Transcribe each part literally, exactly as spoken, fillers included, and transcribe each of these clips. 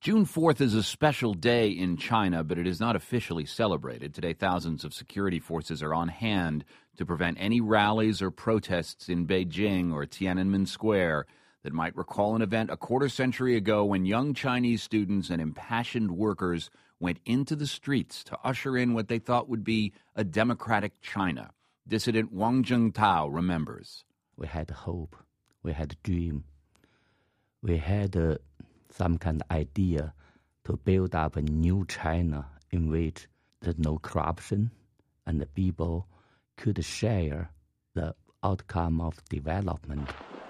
June fourth is a special day in China, but it is not officially celebrated. Today, thousands of security forces are on hand to prevent any rallies or protests in Beijing or Tiananmen Square that might recall an event a quarter century ago when young Chinese students and impassioned workers went into the streets to usher in what they thought would be a democratic China. Dissident Wang Zhengtao remembers. We had hope. We had a dream. We had uh, some kind of idea to build up a new China in which there's no corruption and the people could share the outcome of development.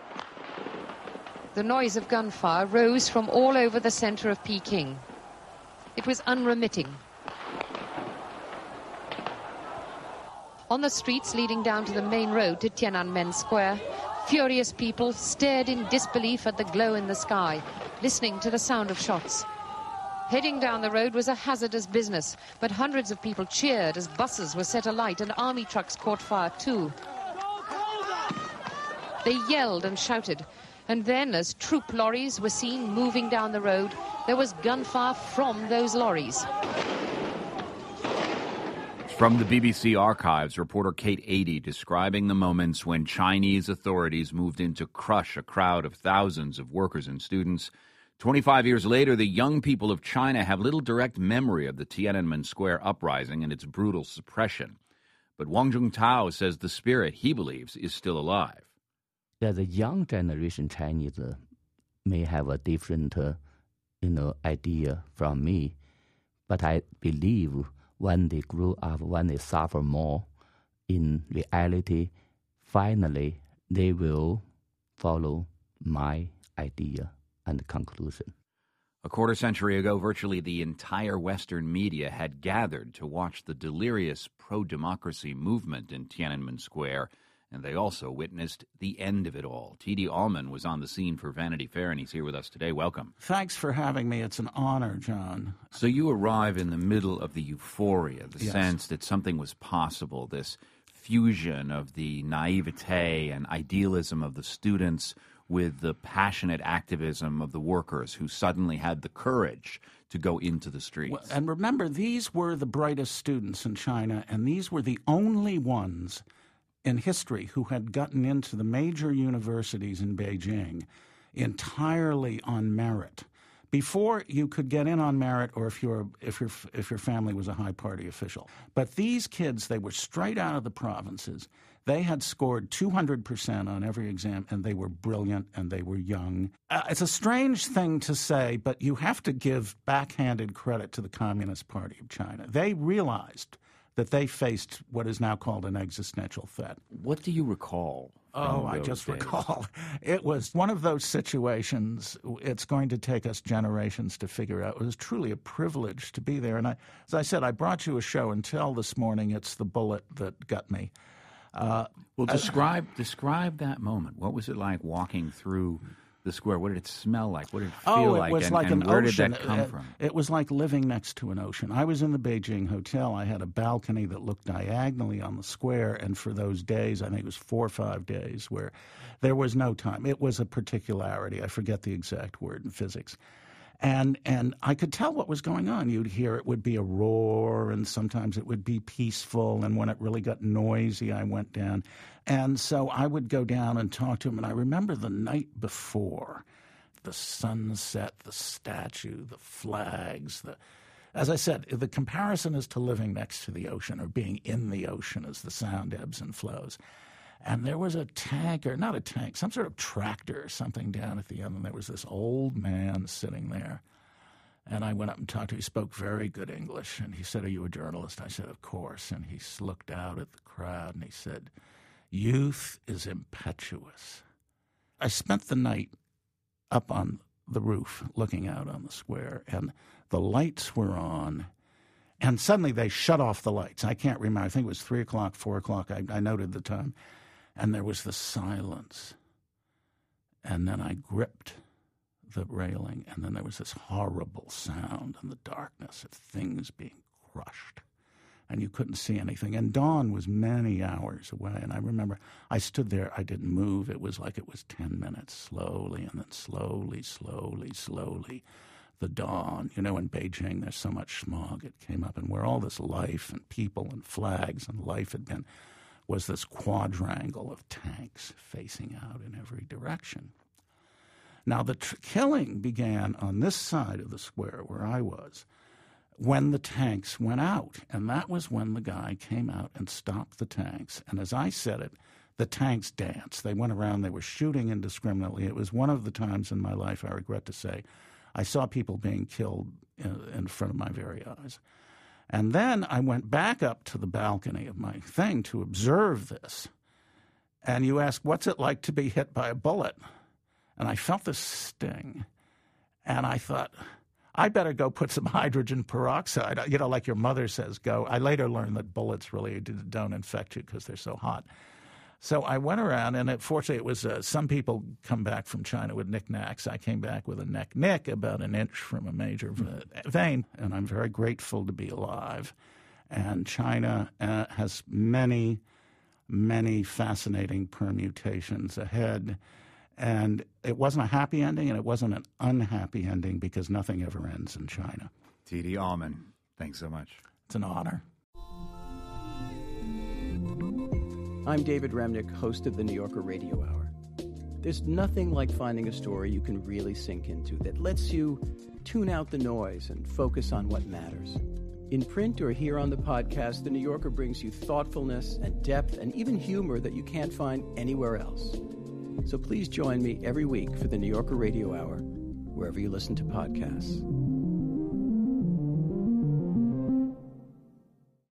The noise of gunfire rose from all over the center of Peking. It was unremitting. On the streets leading down to the main road to Tiananmen Square, furious people stared in disbelief at the glow in the sky, listening to the sound of shots. Heading down the road was a hazardous business, but hundreds of people cheered as buses were set alight and army trucks caught fire too. They yelled and shouted, and then as troop lorries were seen moving down the road, there was gunfire from those lorries. From the B B C archives, reporter Kate Adie describing the moments when Chinese authorities moved in to crush a crowd of thousands of workers and students. twenty-five years later, the young people of China have little direct memory of the Tiananmen Square uprising and its brutal suppression. But Wang Zhengtao says the spirit, he believes, is still alive. Yeah, the young generation Chinese uh, may have a different, uh, you know, idea from me, but I believe when they grow up, when they suffer more, in reality, finally, they will follow my idea and conclusion. A quarter century ago, virtually the entire Western media had gathered to watch the delirious pro-democracy movement in Tiananmen Square, and they also witnessed the end of it all. T D Allman was on the scene for Vanity Fair, and he's here with us today. Welcome. Thanks for having me. It's an honor, John. So you arrive in the middle of the euphoria, the Yes. sense that something was possible, this fusion of the naivete and idealism of the students with the passionate activism of the workers who suddenly had the courage to go into the streets. Well, and remember, these were the brightest students in China, and these were the only ones in history who had gotten into the major universities in Beijing entirely on merit. Before, you could get in on merit, or if your if your if your family was a high party official. But these kids, they were straight out of the provinces. They had scored two hundred percent on every exam, and they were brilliant, and they were young. Uh, it's a strange thing to say, but you have to give backhanded credit to the Communist Party of China. They realized that they faced what is now called an existential threat. What do you recall? Oh, I just days? recall. It was one of those situations it's going to take us generations to figure out. It was truly a privilege to be there. And I, as I said, I brought you a show and tell this morning it's the bullet that got me. Uh, well, describe I, describe that moment. What was it like walking through the square? What did it smell like? What did it feel oh, like? It was and, like and an where ocean. did that come it, from? It was like living next to an ocean. I was in the Beijing hotel. I had a balcony that looked diagonally on the square, and for those days, I think it was four or five days, where there was no time. It was a particularity. I forget the exact word in physics. And and I could tell what was going on. You'd hear it would be a roar, and sometimes it would be peaceful. And when it really got noisy, I went down. And so I would go down and talk to him. And I remember the night before, the sunset, the statue, the flags. The, as I said, the comparison is to living next to the ocean or being in the ocean as the sound ebbs and flows. And there was a tanker, not a tank, some sort of tractor or something down at the end, and there was this old man sitting there. And I went up and talked to him. He spoke very good English, and he said, "Are you a journalist?" I said, "Of course." And he looked out at the crowd, and he said, "Youth is impetuous." I spent the night up on the roof looking out on the square, and the lights were on. And suddenly they shut off the lights. I can't remember. I think it was three o'clock, four o'clock. I, I noted the time. And there was the silence. And then I gripped the railing, and then there was this horrible sound in the darkness of things being crushed. And you couldn't see anything. And dawn was many hours away. And I remember I stood there. I didn't move. It was like it was ten minutes, slowly, and then slowly, slowly, slowly. the dawn. You know, in Beijing, there's so much smog. It came up, and where all this life and people and flags and life had been was this quadrangle of tanks facing out in every direction. Now, the tr- killing began on this side of the square where I was when the tanks went out, and that was when the guy came out and stopped the tanks. And as I said it, the tanks danced. They went around. They were shooting indiscriminately. It was one of the times in my life, I regret to say, I saw people being killed in, in front of my very eyes. And then I went back up to the balcony of my thing to observe this. And you ask, what's it like to be hit by a bullet? And I felt this sting. And I thought, I better go put some hydrogen peroxide, you know, like your mother says, go. I later learned that bullets really don't infect you because they're so hot. So I went around, and it, fortunately it was uh, some people come back from China with knickknacks. I came back with a neck nick about an inch from a major v- vein, and I'm very grateful to be alive. And China uh, has many, many fascinating permutations ahead. And it wasn't a happy ending, and it wasn't an unhappy ending, because nothing ever ends in China. T D. Allman, thanks so much. It's an honor. I'm David Remnick, host of the New Yorker Radio Hour. There's nothing like finding a story you can really sink into that lets you tune out the noise and focus on what matters. In print or here on the podcast, the New Yorker brings you thoughtfulness and depth and even humor that you can't find anywhere else. So please join me every week for the New Yorker Radio Hour, wherever you listen to podcasts.